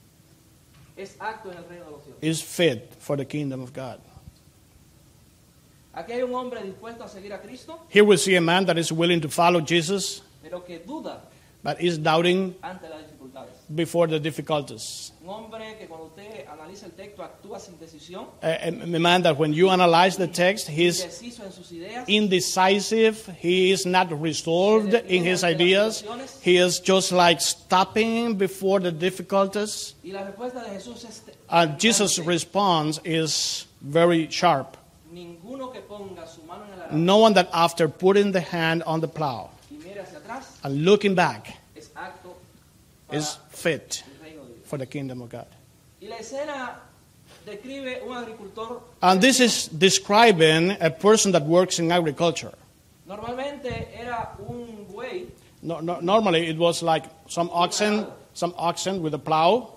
es acto en el reino de los cielos. is fit for the kingdom of God. Aquí hay un hombre dispuesto a seguir a Cristo, Here we see a man that is willing to follow Jesus, pero que duda but is doubting ante las dificultades. before the difficulties. Un hombre que cuando usted analiza el texto actúa sin decisión, A, a man that when you analyze the text, he's indeciso en sus ideas, indecisive, he is not resolved in his ideas, he is just like stopping before the difficulties. y la respuesta de Jesús es And Jesus' response is very sharp. ninguno que ponga su mano en el arado No one that after putting the hand on the plow y mire hacia atrás and looking back es acto para is fit el reino de Dios. for the kingdom of God. Y la escena describe un agricultor. And this is describing a person that works in agriculture. Normalmente era un buey, No, no, normally it was like some oxen, some oxen with a plow.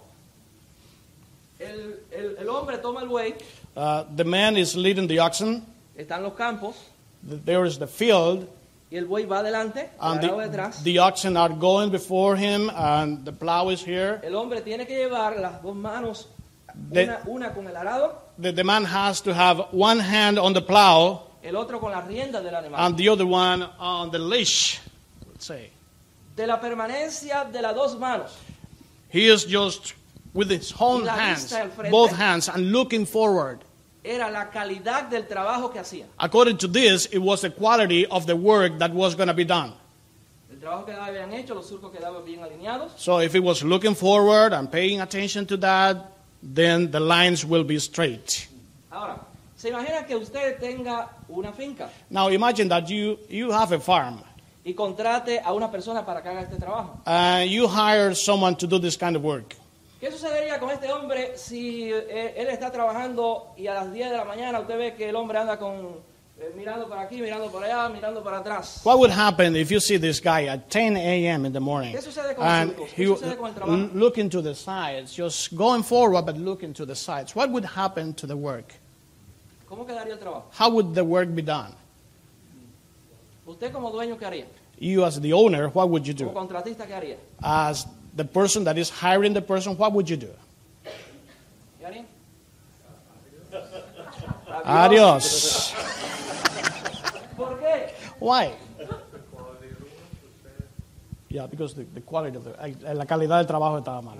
el, el, el hombre toma el buey, Uh, the man is leading the oxen. están los campos There is the field, y el buey va adelante, el and arado the, detrás. the oxen are going before him, and the plow is here. El hombre tiene que llevar las dos manos, De- una, una con el arado, The, the man has to have one hand on the plow el otro con las riendas del animal. and the other one on the leash, let's say. De la permanencia de las dos manos, He is just with his own Y la hands, vista al frente. both hands, and looking forward. era la calidad del trabajo que hacía. According to this, it was the quality of the work that was going to be done. El trabajo que habían hecho, los surcos quedaban bien alineados. So if it was looking forward and paying attention to that, then the lines will be straight. Ahora, se imagina que usted tenga una finca Now imagine that you, you have a farm, y contrate a una persona para que haga este trabajo. and you hire someone to do this kind of work. ¿Qué sucedería con este hombre si eh, él está trabajando y a las diez de la mañana usted ve que el hombre anda con eh, mirando para aquí, mirando para allá, mirando para atrás? What would happen if you see this guy at ten a.m. in the morning ¿Qué sucede con los and surcos? ¿Qué he sucede con el trabajo? l- looking to the sides, just going forward but looking to the sides? What would happen to the work? ¿Cómo quedaría el trabajo? How would the work be done? ¿Usted como dueño qué haría? You as the owner, what would you ¿Como do? contratista qué haría? As the person that is hiring the person, what would you do? ¿Qué haría? Adios. ¿Por qué? Why? Yeah, because the, the quality of the, eh, la calidad del trabajo estaba mal.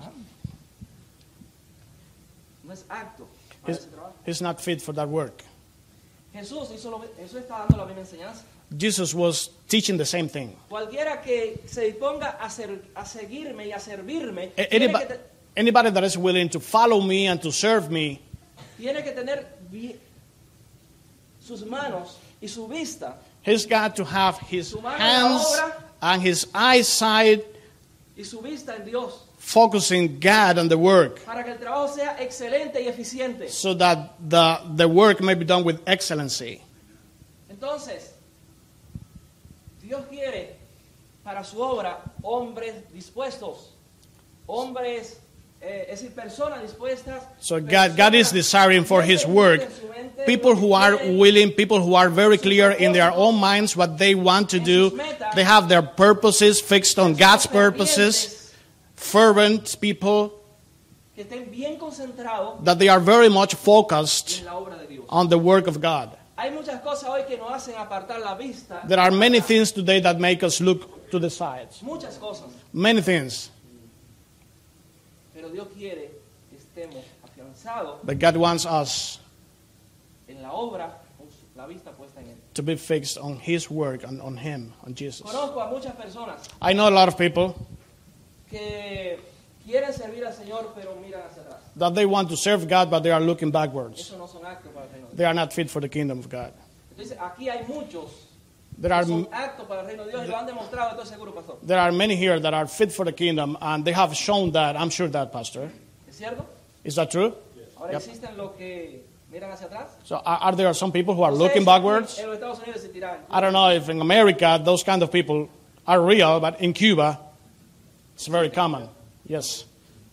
No es acto para He's, ese trabajo. he's not fit for that work. Jesús, hizo lo, Jesús está dando la misma enseñanza. Jesus was teaching the same thing. Cualquiera que se disponga a, ser- a seguirme y a servirme, A- tiene Anybody, que, te- anybody that is willing to follow me and to serve me, tiene que tener vi- sus manos y su vista he's got to have his Su mano en la hands obra. and his eyesight y su vista en Dios. focusing God on the work para que el trabajo sea excelente y eficiente. so that the, the work may be done with excellency. Entonces, Dios quiere para su obra hombres dispuestos, hombres, eh, es decir, personas dispuestas. So God, God is desiring for His work people who are willing, people who are very clear in their own minds what they want to do. They have their purposes fixed on God's purposes. Fervent people que estén bien concentrados that they are very much focused en la obra de Dios. on the work of God. Hay muchas cosas hoy que nos hacen apartar la vista. There are many things today that make us look to the sides. Muchas cosas. Many things. Pero Dios quiere que estemos afianzados But God wants us en la obra con la vista puesta en Él. to be fixed on His work and on Him, on Jesus. Conozco a muchas personas I know a lot of people que quieren servir al Señor pero miran hacia atrás. that they want to serve God, but they are looking backwards. Eso no son actos para el reino de Dios. They are not fit for the kingdom of God. Entonces aquí hay muchos There que are, son actos para el reino de Dios y lo han demostrado, estoy seguro, pastor. there are many here that are fit for the kingdom, and they have shown that. I'm sure that, Pastor. ¿Es cierto? Is that true? Ahora Yep. existen los que miran hacia atrás. So are, are there some people who are No sé looking si backwards? En los Estados Unidos se tiran. I don't know if in America those kind of people are real, but in Cuba it's very common. Yes.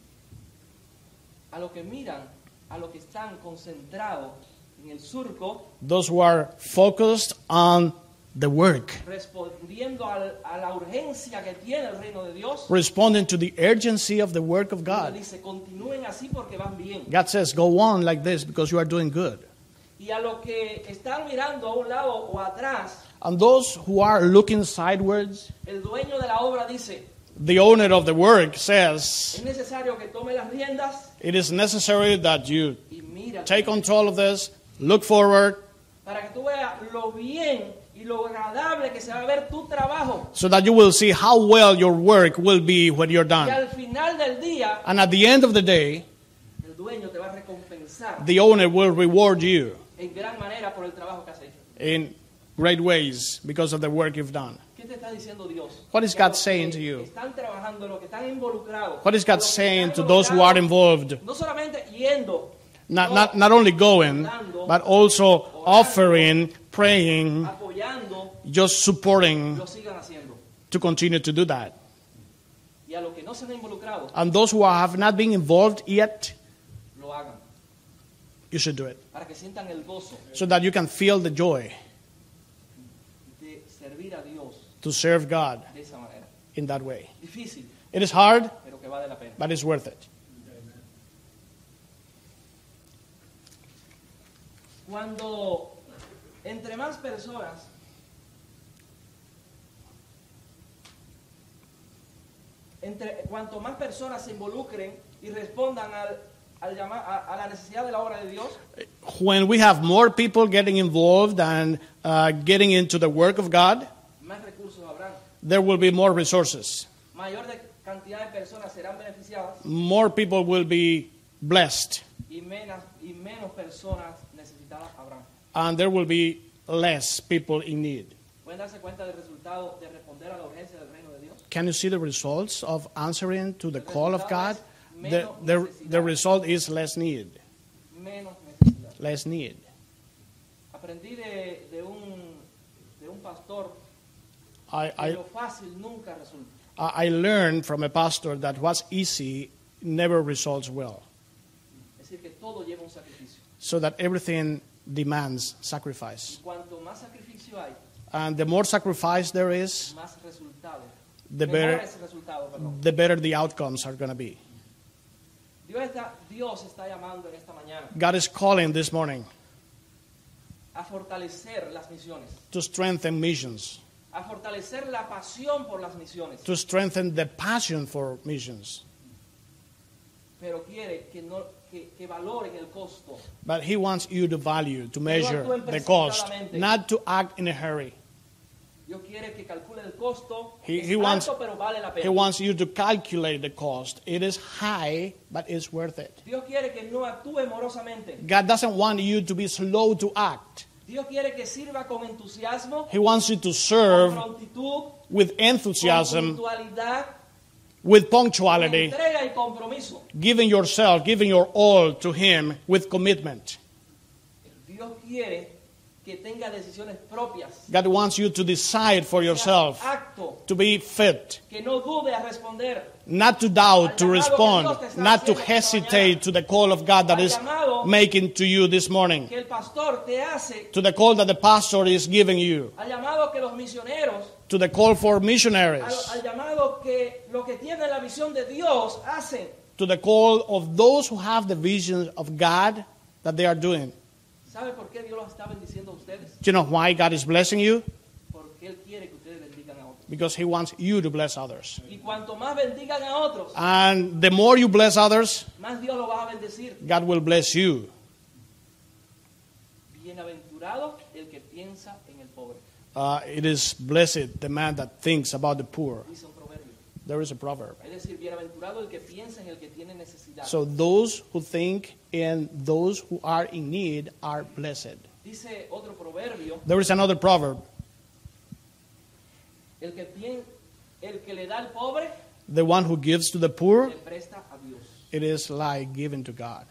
A los que miran, a los que están concentrados en el surco, Those who are focused on the work, respondiendo al- a la urgencia que tiene el reino de Dios. responding to the urgency of the work of Dios God. dice, continúen así porque van bien. God says, go on like this because you are doing good. Y a los que están mirando a un lado o atrás, And those who are looking sideways, el dueño de la obra dice, the owner of the work says, es necesario que tome las riendas it is necessary that you y mira take control of this, look forward, para que tú veas lo bien y lo agradable que se va a ver tu trabajo. so that you will see how well your work will be when you're Y done. al final del día, And at the end of the day, el dueño te va a recompensar the owner will reward you en gran manera por el trabajo que has hecho. in great ways because of the work you've done. ¿Qué te está diciendo Dios? What is Que a God los saying que to you? Están trabajando, los que están involucrados. What is God los que saying están to those who are involucrados, involved? No solamente yendo, Not, no, not, not only going, but also offering, praying, apoyando, just supporting lo sigan haciendo. to continue to do that. Y a los que no se han involucrado, And those who have not been involved yet, lo hagan. you should do it. Para que sientan el gozo So that you can feel the joy de servir a Dios to serve God de esa manera. in that way. Difícil, It is hard, pero que vale la pena. but it's worth it. Cuando entre más personas entre cuanto más personas se involucren y respondan al, al llama- a, a la necesidad de la obra de Dios, When we have more people getting involved and uh, getting into the work of God, más recursos habrán, there will be more resources. mayor de cantidad de personas serán beneficiadas More people will be blessed, y menos, y menos personas necesitadas habrán. and there will be less people in need. ¿Pueden darse cuenta del resultado de responder a la urgencia del reino de Dios? Can you see the results of answering to the call of God? The, the, the result is less need. Menos necesidad. Less need. Aprendí de, de, un, de un pastor I, que I, lo fácil nunca resulta. I learned from a pastor that what's easy never results well. Es decir, que todo lleva un sacrificio. So that everything demands sacrifice. Y cuanto más sacrificio hay, And the more sacrifice there is, más resultados. the better, Mejores resultados, perdón. the better the outcomes are going to be. Dios está, Dios está llamando en esta mañana God is calling this morning a fortalecer las misiones, to strengthen missions, a fortalecer la pasión por las misiones, to strengthen the passion for missions. pero quiere que, no, que, que valoren el costo. But He wants you to value, to measure actúen the cost, precipitadamente. not to act in a hurry. Dios quiere que calcule el costo. He- es he wants- alto, pero vale la pena. He wants you to calculate the cost. It is high, but it's worth it. Dios quiere que no actúe morosamente. God doesn't want you to be slow to act. Dios quiere que sirva con entusiasmo, He wants you to con serve prontitud, with con enthusiasm, puntualidad, with con punctuality, entrega y compromiso. giving yourself, giving your all to Him with commitment. Dios quiere que tenga decisiones propias. God wants you to decide for yourself, Acto, to be fit, que no dude a responder. not to doubt, to respond, not to hesitate to the call of God that is making to you this morning, Que el pastor te hace, to the call that the pastor is giving you, al llamado que los misioneros, to the call for al, missionaries, al llamado que lo que tienen la visión de Dios hacen. to the call of those who have the vision of God that they are doing. ¿Sabe por qué Dios los está bendiciendo a ustedes? Do you know why God is blessing you? Porque Él quiere que ustedes bendigan a otros. Because He wants you to bless others. Y cuanto más bendigan a otros, And the more you bless others, más Dios los va a bendecir. God will bless you. Bienaventurado el que piensa en el pobre. Uh, it is blessed the man that thinks about the poor. Dice un proverbio. There is a proverb. Es decir, bienaventurado el que piensa en el que tiene necesidad. So those who think in those who are in need are blessed. Dice otro proverbio, There is another proverb. el que, pien- el que le da al pobre, The one who gives to the poor, le presta a Dios. it is like giving to God.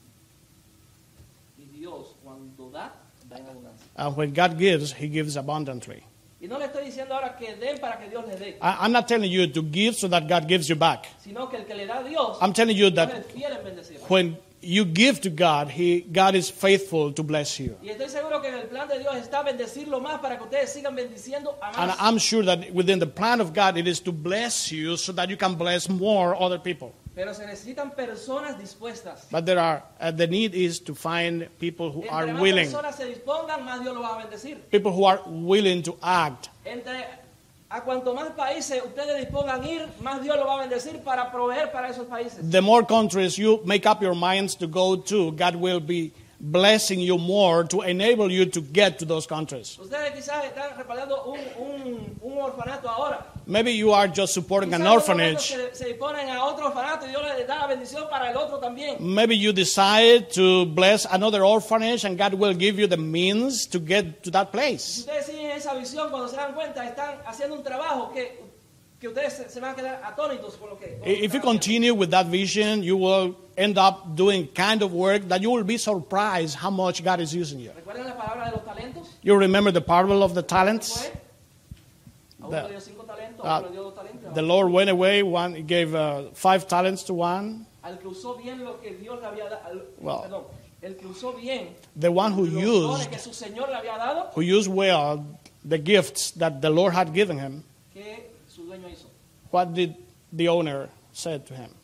Y Dios, cuando da, da en abundancia. And when God gives, He gives abundantly. Y no le estoy diciendo ahora que den para que Dios les dé, I, I'm not telling you to give so that God gives you back. sino que el que le da a Dios, I'm telling you Dios that es fiel en bendecir. when you give to God, He, God is faithful to bless you. Y estoy seguro que en el plan de Dios está bendecirlo más para que ustedes sigan bendiciendo a And más. I'm sure that within the plan of God, it is to bless you so that you can bless more other people. Pero se necesitan personas dispuestas. But there are, uh, the need is to find people who are Entre más willing, personas se dispongan, más Dios los va a bendecir. people who are willing to act. Entre a cuanto más países ustedes dispongan ir, más Dios los va a bendecir para proveer para esos países. The more countries you make up your minds to go to, God will be blessing you more to enable you to get to those countries. Ustedes quizás están respaldando un, un, un orfanato ahora. Maybe you are just supporting Quizás an en otro momento orphanage. Se, se disponen a otro orfanato y Dios les da la bendición para el otro también. Maybe you decide to bless another orphanage and God will give you the means to get to that Si place. ustedes siguen esa visión, cuando se dan cuenta, están haciendo un trabajo que, que ustedes se, se van a quedar atónitos con lo que... con lo que If you están haciendo. continue with that vision, you will end up doing kind of work that you will be surprised how much God is using you. ¿Recuerdan la palabra de los talentos? You remember the parable of the ¿Fue? talents? A uno The- le dio cinco talentos, a uh, otro le dio dos talentos. The Lord went away, one he gave uh, five talents to one. Al que usó bien lo que Dios le había dado, Well, perdón, el que usó bien The one who los dones used, que su Señor le había dado, who used well the gifts that the Lord had given him, que su dueño hizo. what did the owner say to him?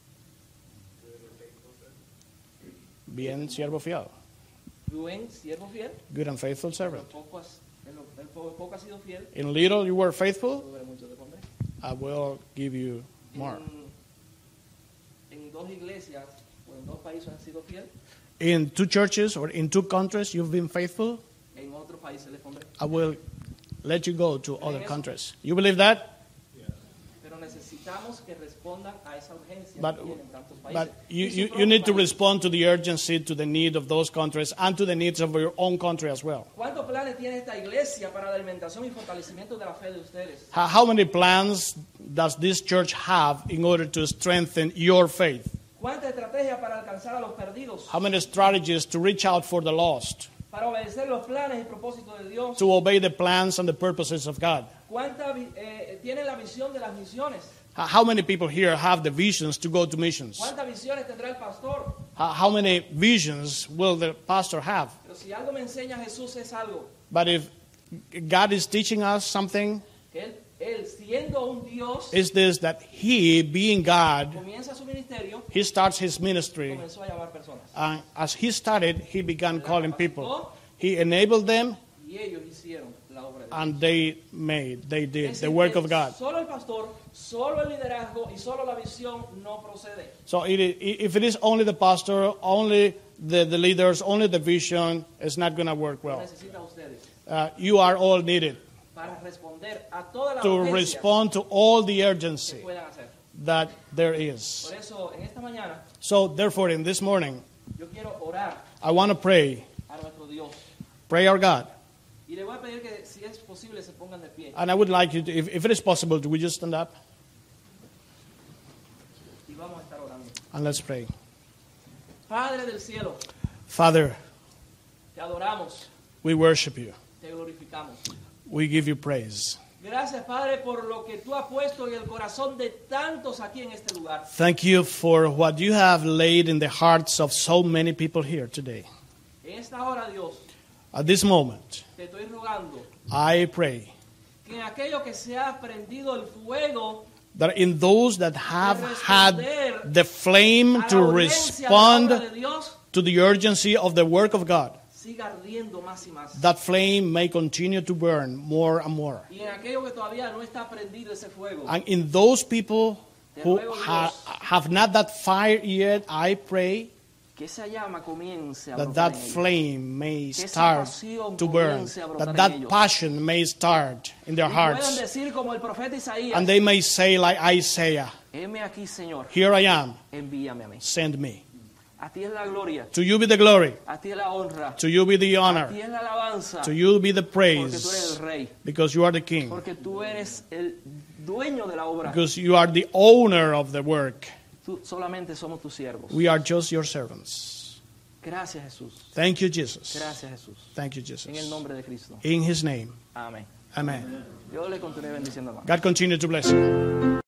Bien, siervo fiel. Buen siervo fiel, Good and faithful en servant. lo poco has, en lo, en poco, poco has sido fiel, In little you were faithful, sobre mucho te pondré. I will give you more. En, en dos iglesias o en dos países has sido fiel, In two churches or in two countries you've been faithful, en otros países les pondré. I will let you go to other countries. You believe that? Pero necesitamos que respondan a esa urgencia But, que tienen tantos países. but you, Y su you, propio you need to país. respond to the urgency, to the need of those countries, and to the needs of your own country as well. ¿Cuántos planes tiene esta iglesia para la alimentación y fortalecimiento de la fe de ustedes? How how many plans does this church have in order to strengthen your faith? ¿Cuánta estrategia para alcanzar a los perdidos? How many strategies to reach out for the lost, Para obedecer los planes y propósitos de Dios. to obey the plans and the purposes of God? ¿Cuánta vi- eh, tiene la visión de las misiones? How- How many people here have the visions to go to missions? ¿Cuántas visiones tendrá el pastor? How how many visions will the pastor have? Pero si algo me enseña Jesús es algo, But if God is teaching us something, que él, él siendo un Dios, is this that He, being God, comienza su ministerio, He starts His ministry. comenzó a llamar personas. And as He started, He began calling people. He enabled them, Y ellos hicieron la obra de Dios. and they made, they did Es the decir, work que of God. Solo el pastor, solo el liderazgo y solo la visión no procede. So it, i- if it is only the pastor, only the, the leaders, only the vision, it's not going to work well. Necesita a ustedes Uh, you are all needed para responder a todas las to urgencias respond to all the que urgency puedan hacer. that there is. Por eso, en esta mañana, So therefore, in this morning, yo quiero orar I want to pray, a nuestro Dios. pray our God. Y le voy a pedir que, si es posible, se pongan de pie. And I would like you to, if, if it is possible, do we just stand up? And let's pray. Padre del cielo, Father, te adoramos, we worship you. te glorificamos. We give you praise. Gracias, Padre, por lo que tú has puesto en el corazón de tantos aquí en este lugar. Thank you for what you have laid in the hearts of so many people here today. En esta hora, Dios, At this moment, te estoy rogando I pray que en aquello que se ha prendido el fuego that in those that have de had responder the flame a la to urgencia de la obra respond de Dios, to the urgency of the work of God, siga ardiendo más y más. that flame may continue to burn more and more. Y en aquello que todavía no está prendido ese fuego, And in those people who ha, have not that fire yet, I pray que esa llama comience a that brotar that en ellos. flame may Que esa start pasión to burn, comience a brotar that en that ellos. passion may start in their Y puedan hearts. decir como el profeta Isaías, And they may say like Isaiah, heme aquí, Señor, here I am, envíame a mí. send me. A ti es la gloria, To you be the glory, a ti es la honra, to you be the a honor, ti es la alabanza, to you be the porque tú eres praise, el rey, because you are the king, porque tú eres el dueño de la obra. because you are the owner of the work. Tú solamente somos tus siervos. We are just your servants. Gracias, Jesús. Thank you, Jesus. Gracias, Jesús. Thank you, En el Jesus. nombre de Cristo. In his name, Amén. amen. Yo le continué bendiciendo, hermano. God continue to bless you.